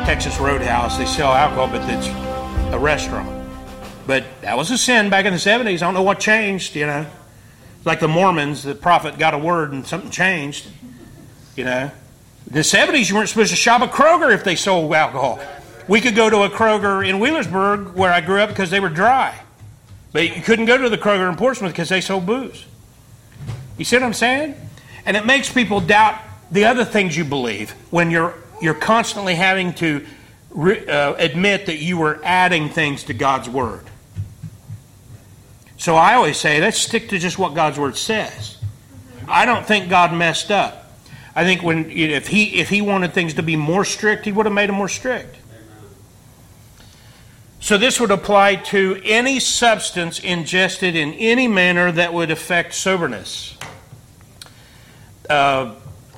Texas Roadhouse. They sell alcohol, but it's a restaurant. But that was a sin back in the 70s. I don't know what changed, you know. Like the Mormons, the prophet got a word and something changed, you know. In the 70s, you weren't supposed to shop at Kroger if they sold alcohol. We could go to a Kroger in Wheelersburg, where I grew up, because they were dry. But you couldn't go to the Kroger in Portsmouth because they sold booze. You see what I'm saying? And it makes people doubt the other things you believe when you're constantly having to admit that you were adding things to God's Word. So I always say, let's stick to just what God's Word says. I don't think God messed up. I think if he wanted things to be more strict, he would have made them more strict. So this would apply to any substance ingested in any manner that would affect soberness. I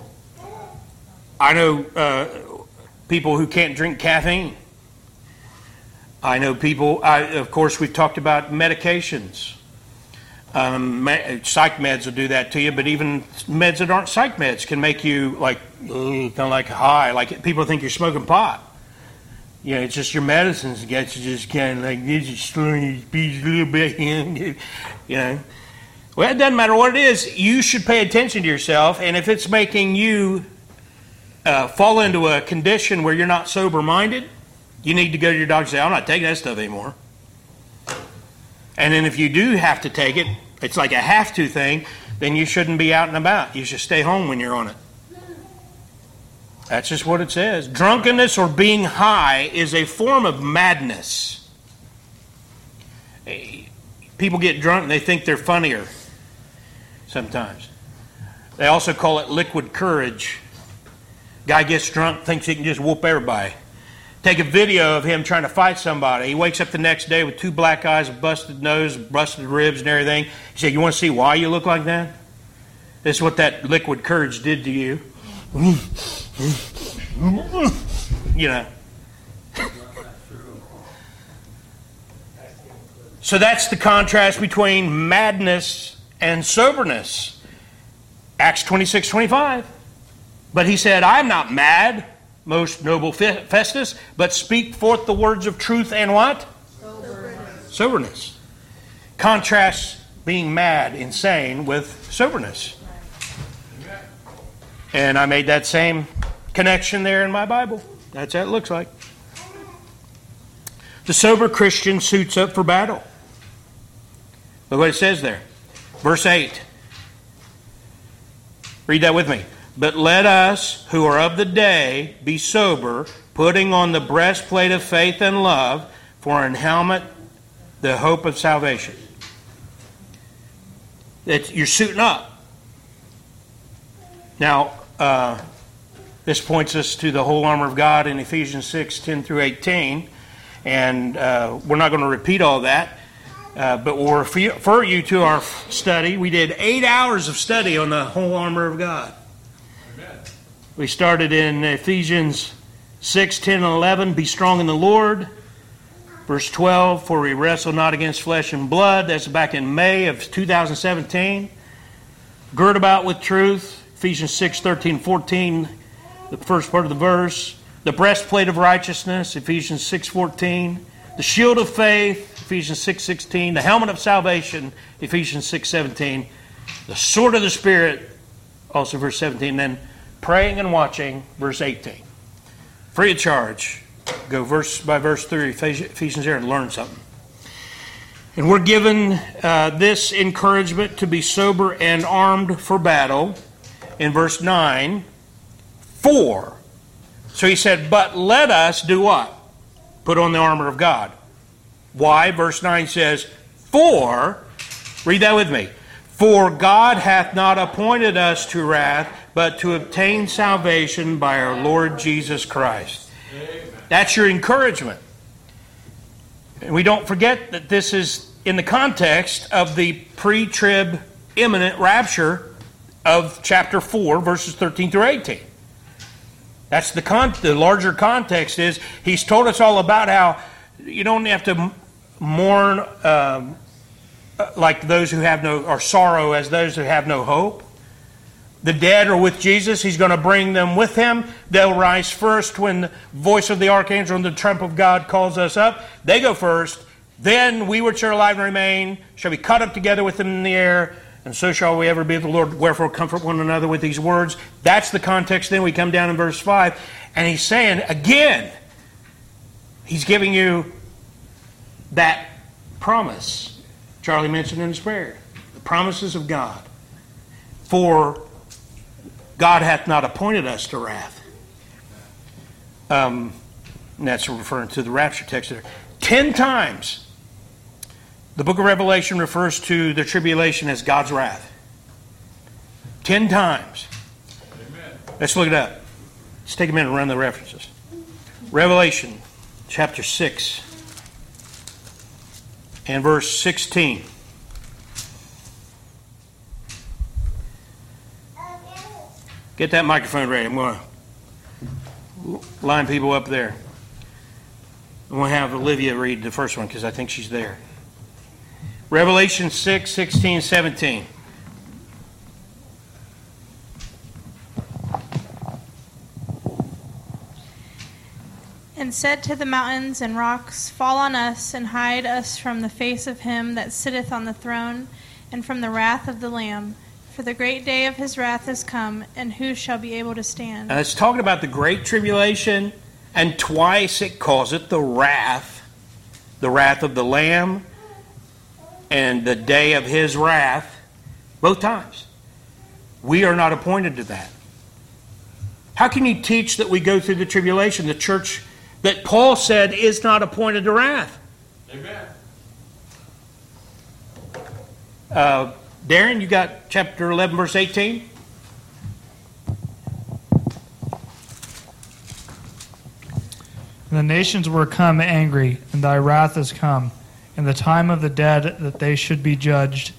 know people who can't drink caffeine. I know people, of course, we've talked about medications. Psych meds will do that to you, but even meds that aren't psych meds can make you kind of like high. Like people think you're smoking pot. You know, it's just your medicines get you just kind of like this, just slowing your speech a little bit. You know, well, it doesn't matter what it is. You should pay attention to yourself, and if it's making you fall into a condition where you're not sober-minded, you need to go to your doctor and say, I'm not taking that stuff anymore. And then if you do have to take it, it's like a have-to thing, then you shouldn't be out and about. You should stay home when you're on it. That's just what it says. Drunkenness or being high is a form of madness. People get drunk and they think they're funnier sometimes. They also call it liquid courage. Guy gets drunk, thinks he can just whoop everybody. Take a video of him trying to fight somebody. He wakes up the next day with 2 black eyes, a busted nose, busted ribs and everything. He said, you want to see why you look like that? This is what that liquid courage did to you. You know. So that's the contrast between madness and soberness. Acts 26:25. But he said, I'm not mad, most noble Festus, but speak forth the words of truth and what? Soberness. Contrast being mad, insane, with soberness. And I made that same connection there in my Bible. That's how it looks like. The sober Christian suits up for battle. Look what it says there. Verse 8. Read that with me. But let us, who are of the day, be sober, putting on the breastplate of faith and love, for an helmet, the hope of salvation. You're suiting up. Now, this points us to the whole armor of God in Ephesians 6:10 through 18. And we're not going to repeat all that. But we'll refer you to our study. We did 8 hours of study on the whole armor of God. We started in Ephesians 6:10 and 11. Be strong in the Lord. Verse 12, for we wrestle not against flesh and blood. That's back in May of 2017. Gird about with truth. Ephesians 6:13-14, the first part of the verse. The breastplate of righteousness, Ephesians 6:14. The shield of faith, Ephesians 6:16. The helmet of salvation, Ephesians 6:17. The sword of the Spirit, also verse 17. Then praying and watching, verse 18. Free of charge. Go verse by verse through Ephesians here and learn something. And we're given this encouragement to be sober and armed for battle. In verse 9, for. So he said, but let us do what? Put on the armor of God. Why? Verse 9 says, for, read that with me. For God hath not appointed us to wrath, but to obtain salvation by our Lord Jesus Christ. Amen. That's your encouragement. And we don't forget that this is in the context of the pre-trib imminent rapture of chapter 4, verses 13 through 18. That's the larger context is he's told us all about how you don't have to mourn like those who have no, or sorrow as those who have no hope. The dead are with Jesus. He's going to bring them with him. They'll rise first when the voice of the archangel and the trump of God calls us up. They go first. Then we which are alive and remain shall be caught up together with them in the air, and so shall we ever be with the Lord. Wherefore comfort one another with these words. That's the context. Then we come down in verse 5, and he's saying, again, he's giving you that promise Charlie mentioned in his prayer. The promises of God. For God hath not appointed us to wrath. And that's referring to the rapture text there. 10 times the book of Revelation refers to the tribulation as God's wrath. 10 times. Amen. Let's look it up. Let's take a minute and run the references. Revelation chapter 6 and verse 16. Get that microphone ready. I'm going to line people up there. I'm going to have Olivia read the first one because I think she's there. Revelation 6, 16, 17. And said to the mountains and rocks, fall on us, and hide us from the face of him that sitteth on the throne, and from the wrath of the Lamb. For the great day of his wrath is come, and who shall be able to stand? Now it's talking about the great tribulation, and twice it calls it the wrath of the Lamb, and the day of his wrath, both times. We are not appointed to that. How can you teach that we go through the tribulation? The church that Paul said is not appointed to wrath. Amen. Darren, you got chapter 11, verse 18? And the nations were come angry, and thy wrath is come, and the time of the dead that they should be judged,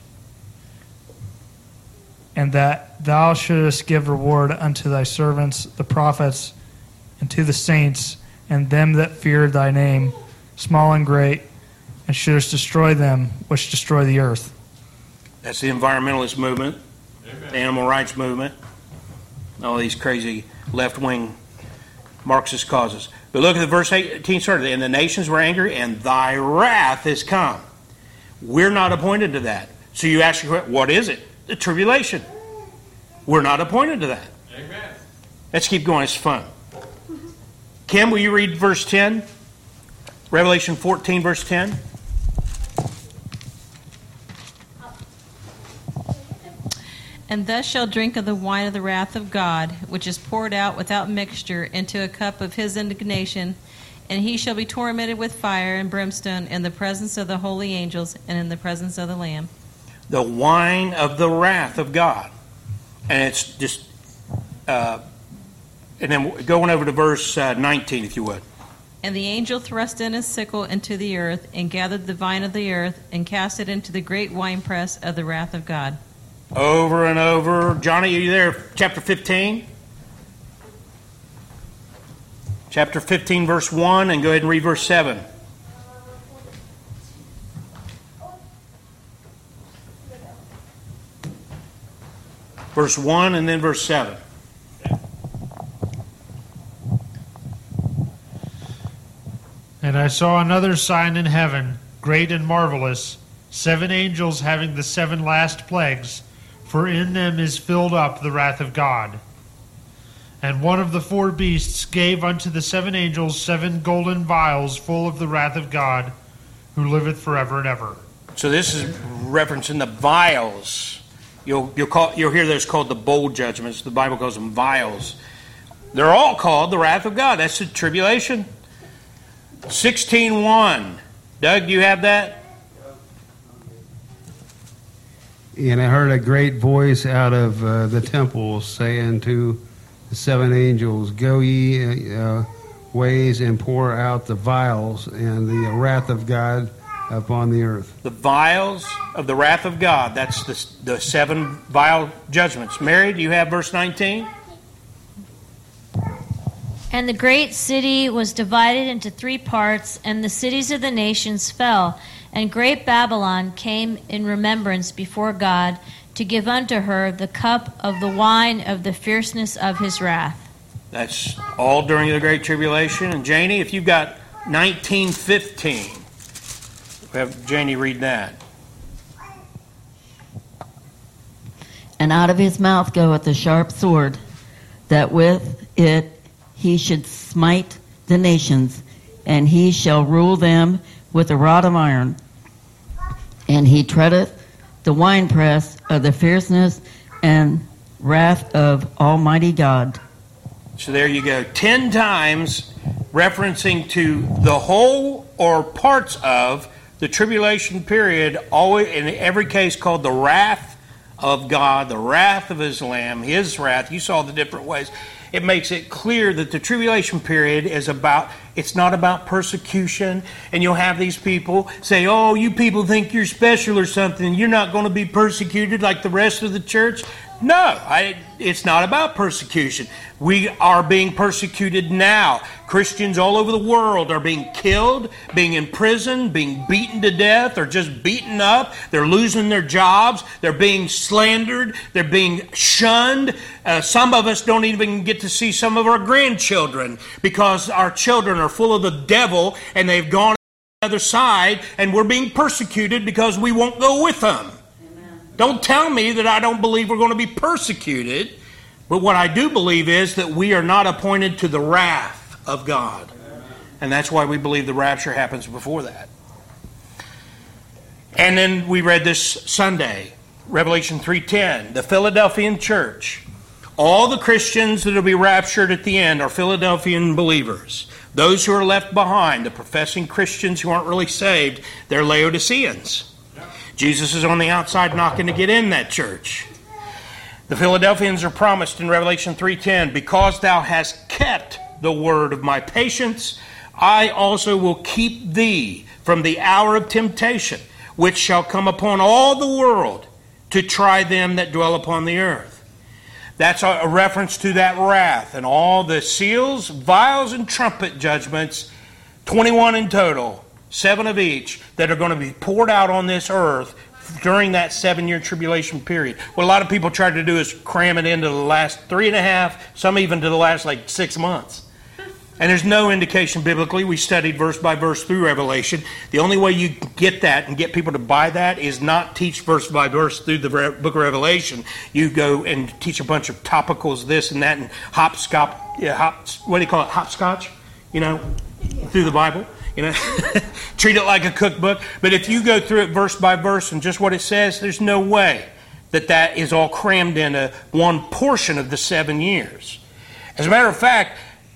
and that thou shouldest give reward unto thy servants, the prophets, and to the saints, and them that fear thy name, small and great, and shouldest destroy them which destroy the earth. That's the environmentalist movement, the animal rights movement, all these crazy left-wing Marxist causes. But look at the verse 18 started. And the nations were angry, and thy wrath is come. We're not appointed to that. So you ask your question, what is it? The tribulation. We're not appointed to that. Amen. Let's keep going. It's fun. Kim, will you read verse 10? Revelation 14, verse 10. And thus shall drink of the wine of the wrath of God, which is poured out without mixture into a cup of his indignation, and he shall be tormented with fire and brimstone in the presence of the holy angels and in the presence of the Lamb. The wine of the wrath of God. And it's just, and then going over to verse 19, if you would. And the angel thrust in his sickle into the earth, and gathered the vine of the earth, and cast it into the great winepress of the wrath of God. Over and over. Johnny, are you there? Chapter 15. Chapter 15, verse 1, and go ahead and read verse 7. Verse 1 and then verse 7. And I saw another sign in heaven, great and marvelous, 7 angels having the 7 last plagues, for in them is filled up the wrath of God. And one of the 4 beasts gave unto the 7 angels 7 golden vials full of the wrath of God, who liveth forever and ever. So this is referencing the vials. You'll hear those called the bowl judgments. The Bible calls them vials. They're all called the wrath of God. That's the tribulation. 16:1. Doug, do you have that? And I heard a great voice out of the temple saying to the 7 angels, go ye ways and pour out the vials and the wrath of God upon the earth. The vials of the wrath of God. That's the 7 vial judgments. Mary, do you have verse 19? And the great city was divided into 3 parts, and the cities of the nations fell, And great Babylon came in remembrance before God to give unto her the cup of the wine of the fierceness of his wrath. That's all during the Great Tribulation. And Janie, if you've got 19:15, we have Janie read that. And out of his mouth goeth a sharp sword, that with it he should smite the nations, and he shall rule them with a rod of iron. And he treadeth the winepress of the fierceness and wrath of Almighty God. So there you go. 10 times referencing to the whole or parts of the tribulation period, always in every case called the wrath of God, the wrath of his Lamb, his wrath. You saw the different ways. It makes it clear that the tribulation period is it's not about persecution. And you'll have these people say, oh, you people think you're special or something. You're not going to be persecuted like the rest of the church. No, it's not about persecution. We are being persecuted now. Christians all over the world are being killed, being imprisoned, being beaten to death, or just beaten up. They're losing their jobs. They're being slandered. They're being shunned. Some of us don't even get to see some of our grandchildren because our children are full of the devil and they've gone to the other side, and we're being persecuted because we won't go with them. Don't tell me that I don't believe we're going to be persecuted. But what I do believe is that we are not appointed to the wrath of God. And that's why we believe the rapture happens before that. And then we read this Sunday, Revelation 3:10, the Philadelphian church. All the Christians that will be raptured at the end are Philadelphian believers. Those who are left behind, the professing Christians who aren't really saved, they're Laodiceans. Jesus is on the outside knocking to get in that church. The Philadelphians are promised in Revelation 3:10, because thou hast kept the word of my patience, I also will keep thee from the hour of temptation, which shall come upon all the world to try them that dwell upon the earth. That's a reference to that wrath and all the seals, vials, and trumpet judgments, 21 in total, 7 of each, that are going to be poured out on this earth during that 7-year tribulation period. What a lot of people try to do is cram it into the last 3.5, some even to the last 6 months. And there's no indication biblically. We studied verse by verse through Revelation. The only way you get that and get people to buy that is not teach verse by verse through the book of Revelation. You go and teach a bunch of topicals, this and that, and hopscotch, what do you call it, hopscotch, through the Bible. Treat it like a cookbook. But if you go through it verse by verse and just what it says, there's no way that is all crammed into one portion of the 7 years. As a matter of fact,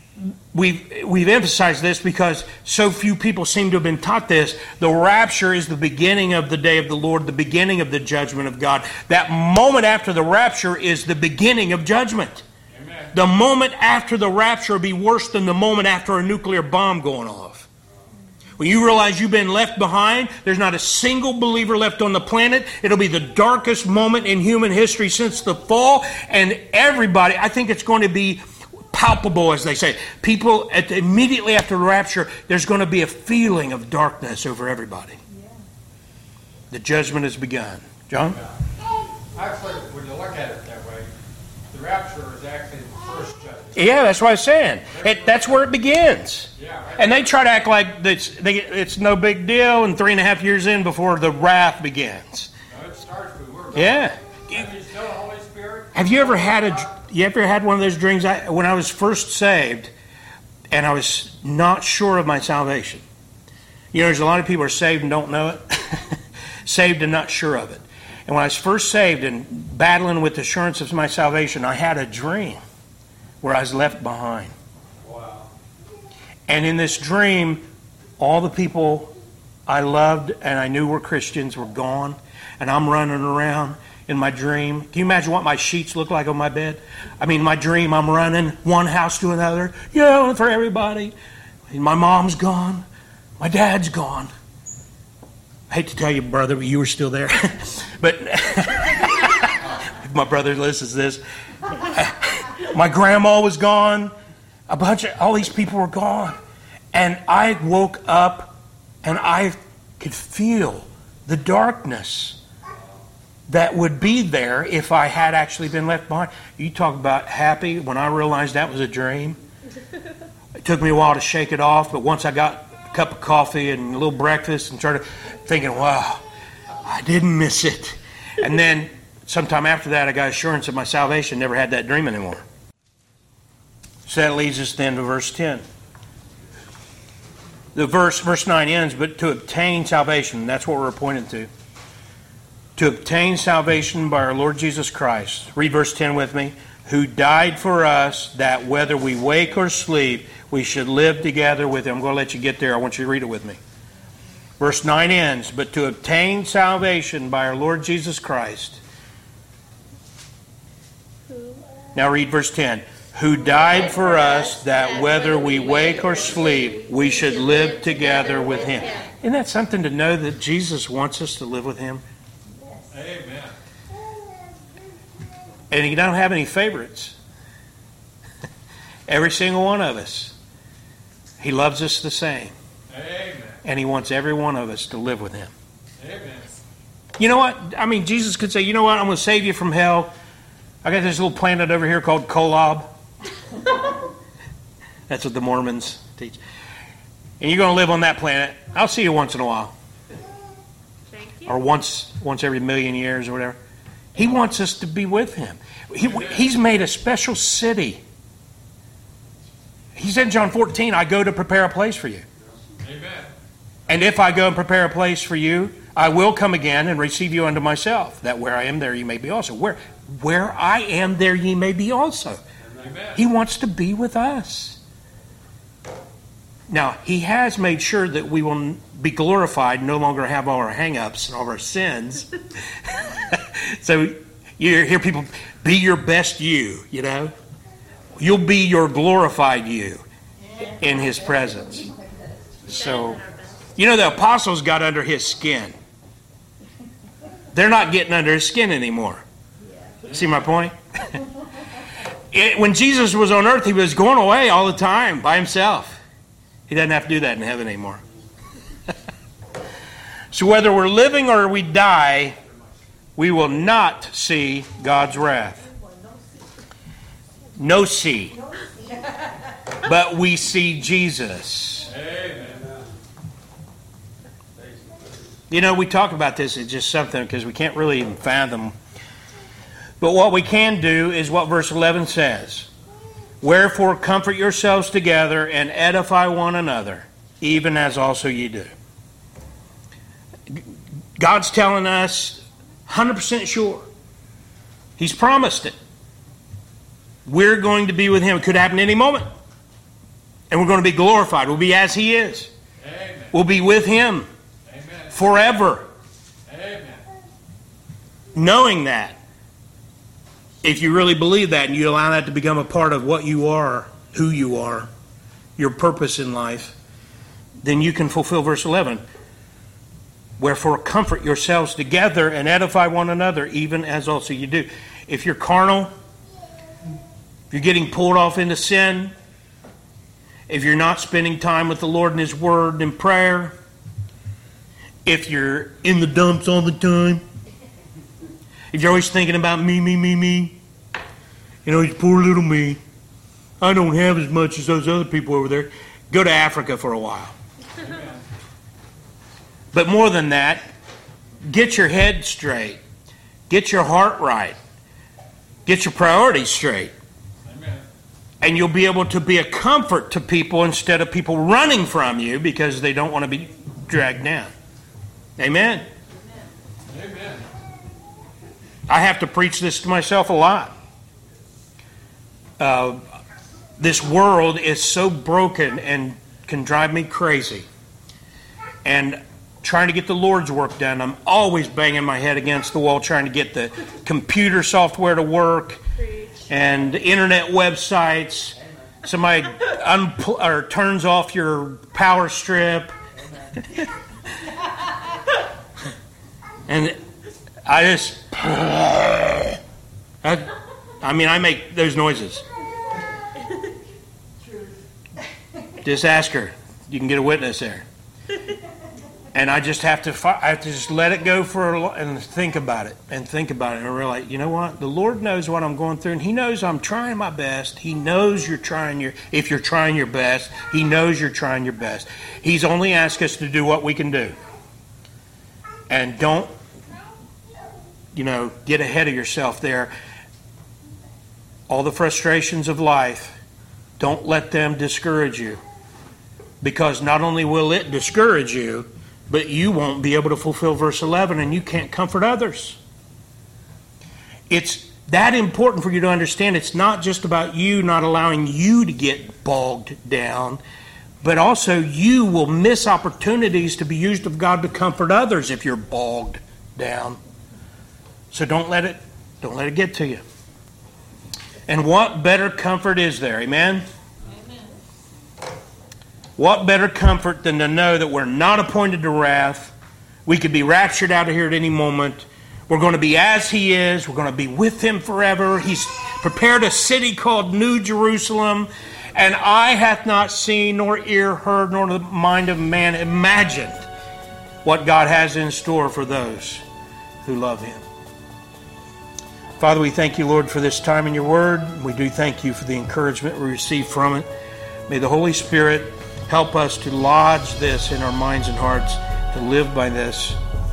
we've emphasized this because so few people seem to have been taught this. The rapture is the beginning of the day of the Lord, the beginning of the judgment of God. That moment after the rapture is the beginning of judgment. Amen. The moment after the rapture will be worse than the moment after a nuclear bomb going off. When you realize you've been left behind, there's not a single believer left on the planet. It'll be the darkest moment in human history since the fall. And everybody, I think it's going to be palpable, as they say. People, immediately after the rapture, there's going to be a feeling of darkness over everybody. Yeah. The judgment has begun. John? Yeah. Actually, when you look at it that way, the rapture is actually the first judgment. Yeah, that's what I'm saying. That's where it begins. Yeah, right. And they try to act like it's no big deal, and 3.5 years in before the wrath begins. No, it starts with word. Yeah. Have you still the Holy Spirit? Have you ever had one of those dreams? When I was first saved, and I was not sure of my salvation. There's a lot of people who are saved and don't know it. Saved and not sure of it. And when I was first saved and battling with the assurance of my salvation, I had a dream where I was left behind. Wow. And in this dream, all the people I loved and I knew were Christians were gone. And I'm running around in my dream. Can you imagine what my sheets look like on my bed? My dream, I'm running one house to another, yelling for everybody. And my mom's gone. My dad's gone. I hate to tell you, brother, but you were still there. But if my brother listens to this, my grandma was gone. All these people were gone. And I woke up and I could feel the darkness that would be there if I had actually been left behind. You talk about happy when I realized that was a dream. It took me a while to shake it off, but once I got a cup of coffee and a little breakfast and started thinking, wow, I didn't miss it. And then sometime after that, I got assurance of my salvation, never had that dream anymore. So that leads us then to verse 10. The verse 9 ends, but to obtain salvation, that's what we're pointing to. To obtain salvation by our Lord Jesus Christ. Read verse 10 with me. Who died for us, that whether we wake or sleep, we should live together with Him. I'm going to let you get there. I want you to read it with me. Verse 9 ends, but to obtain salvation by our Lord Jesus Christ. Now read verse 10. Who died for us, that whether we wake or sleep, we should live together with Him. Isn't that something to know that Jesus wants us to live with Him? Amen. And He don't have any favorites. Every single one of us. He loves us the same. Amen. And He wants every one of us to live with Him. Amen. You know what? I mean, Jesus could say, you know what? I'm going to save you from hell. I got this little planet over here called Kolob. That's what the Mormons teach. And you're going to live on that planet. I'll see you once in a while. Thank you. Or once every million years or whatever. He wants us to be with Him. He's made a special city. He said in John 14, I go to prepare a place for you. Amen. And if I go and prepare a place for you, I will come again and receive you unto myself, that where I am, there you may be also. Where I am, there ye may be also. Amen. He wants to be with us. Now, He has made sure that we will be glorified, no longer have all our hang-ups and all our sins. So you hear people, be your best you, you know. You'll be your glorified you in His presence. So, you know, the apostles got under His skin. They're not getting under His skin anymore. See my point? When Jesus was on earth, He was going away all the time by Himself. He doesn't have to do that in heaven anymore. So whether we're living or we die, we will not see God's wrath. No see. But we see Jesus. Amen. You know, we talk about this, it's just something because we can't really even fathom. But what we can do is what verse 11 says. Wherefore comfort yourselves together and edify one another, even as also ye do. God's telling us 100% sure. He's promised it. We're going to be with Him. It could happen any moment. And we're going to be glorified. We'll be as He is. Amen. We'll be with Him Amen. forever. Amen. Knowing that, if you really believe that and you allow that to become a part of what you are, who you are, your purpose in life, then you can fulfill verse 11. Wherefore comfort yourselves together and edify one another, even as also you do. If you're carnal, if you're getting pulled off into sin, if you're not spending time with the Lord in His Word and prayer, if you're in the dumps all the time, if you're always thinking about me, you know, poor little me, I don't have as much as those other people over there, go to Africa for a while. But more than that, get your head straight. Get your heart right. Get your priorities straight. Amen. And you'll be able to be a comfort to people instead of people running from you because they don't want to be dragged down. Amen. Amen. I have to preach this to myself a lot. This world is so broken and can drive me crazy. And trying to get the Lord's work done, I'm always banging my head against the wall trying to get the computer software to work and internet websites. Somebody turns off your power strip. And I just... I make those noises. Just ask her. You can get a witness there. And I just have to just let it go and think about it and realize, you know what? The Lord knows what I'm going through, and He knows I'm trying my best. He knows if you're trying your best, He knows you're trying your best. He's only asked us to do what we can do. And don't, get ahead of yourself there. All the frustrations of life, don't let them discourage you. Because not only will it discourage you, but you won't be able to fulfill verse 11, and you can't comfort others. It's that important for you to understand. It's not just about you not allowing you to get bogged down, but also you will miss opportunities to be used of God to comfort others if you're bogged down. So don't let it get to you. And what better comfort is there? Amen? What better comfort than to know that we're not appointed to wrath? We could be raptured out of here at any moment. We're going to be as He is. We're going to be with Him forever. He's prepared a city called New Jerusalem. And eye hath not seen, nor ear heard, nor the mind of man imagined what God has in store for those who love Him. Father, we thank You, Lord, for this time in Your Word. We do thank You for the encouragement we receive from it. May the Holy Spirit help us to lodge this in our minds and hearts, to live by this,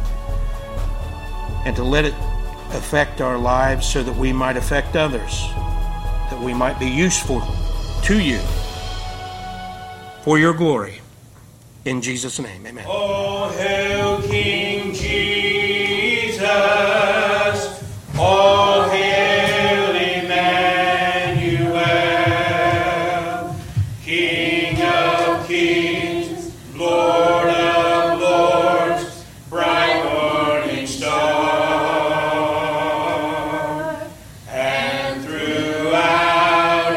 and to let it affect our lives so that we might affect others, that we might be useful to You for Your glory. In Jesus' name, amen. Oh, hail King Jesus! Oh, hail Emmanuel! King of kings, Lord of lords, bright morning star. And throughout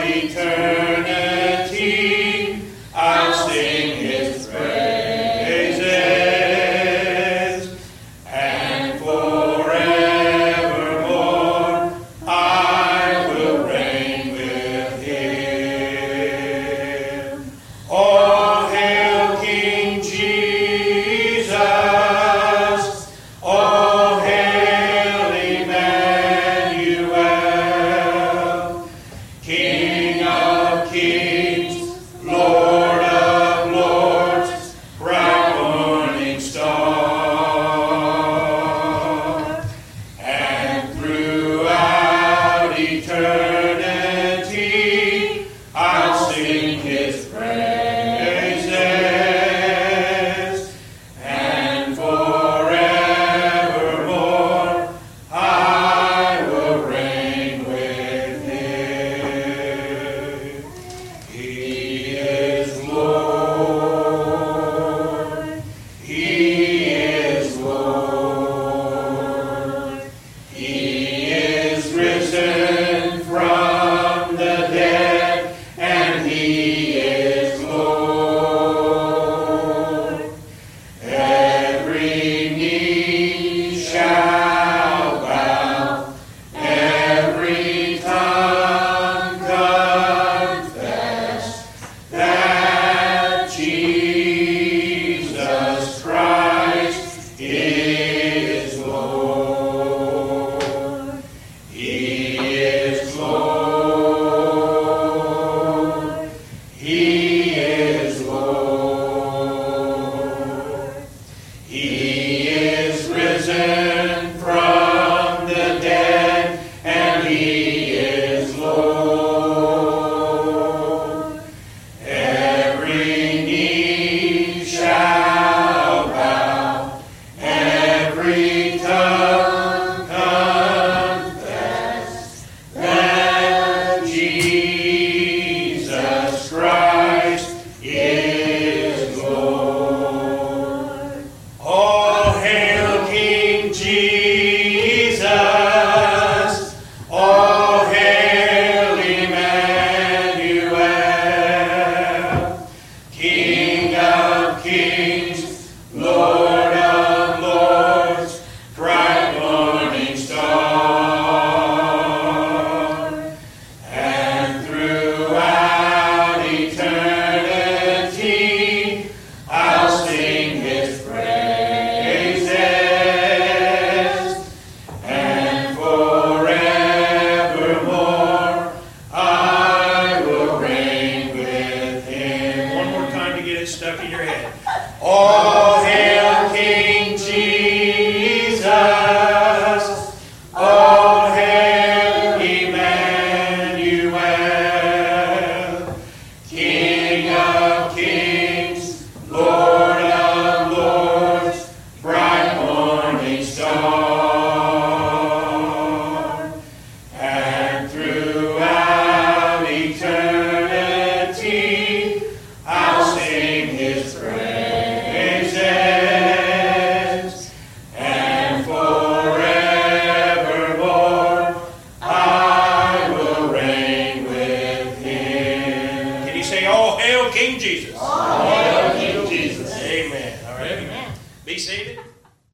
eternity, I'll sing His praises. And forevermore, I will reign with Him. Oh, hail King Jesus! Oh, hail Emmanuel! King of kings, Lord of lords, bright morning star. And throughout eternity, I'll sing His praises. And forevermore, I will reign with Him. He is Lord. He is Lord. He is risen from the dead, and He is Lord. Every knee shall bow, every tongue confess that Jesus Christ is Lord. He is Lord. He is Lord. He is risen from the dead, and He is Lord. Every knee shall bow, every tongue confess that Jesus Christ is Lord. Oh, hail King Jesus!